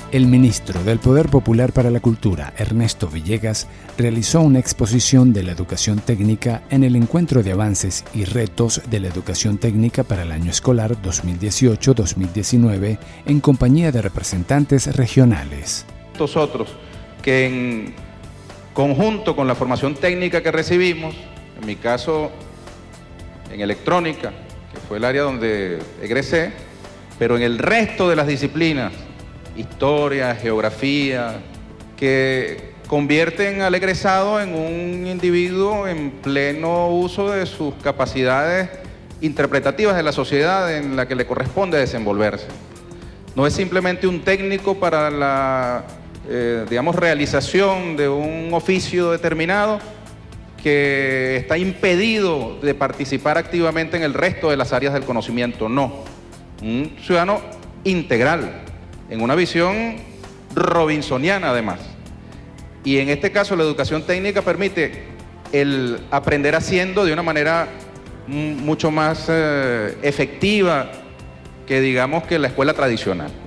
El ministro del Poder Popular para la Cultura, Ernesto Villegas, realizó una exposición de la educación técnica en el Encuentro de Avances y Retos de la Educación Técnica para el año escolar 2018-2019 en compañía de representantes regionales. Nosotros, que en conjunto con la formación técnica que recibimos, en mi caso en electrónica, que fue el área donde egresé, pero en el resto de las disciplinas, historia, geografía, que convierten al egresado en un individuo en pleno uso de sus capacidades interpretativas de la sociedad en la que le corresponde desenvolverse. No es simplemente un técnico para la, realización de un oficio determinado que está impedido de participar activamente en el resto de las áreas del conocimiento, no. Un ciudadano integral, en una visión robinsoniana además. Y en este caso la educación técnica permite el aprender haciendo de una manera mucho más efectiva que digamos que la escuela tradicional.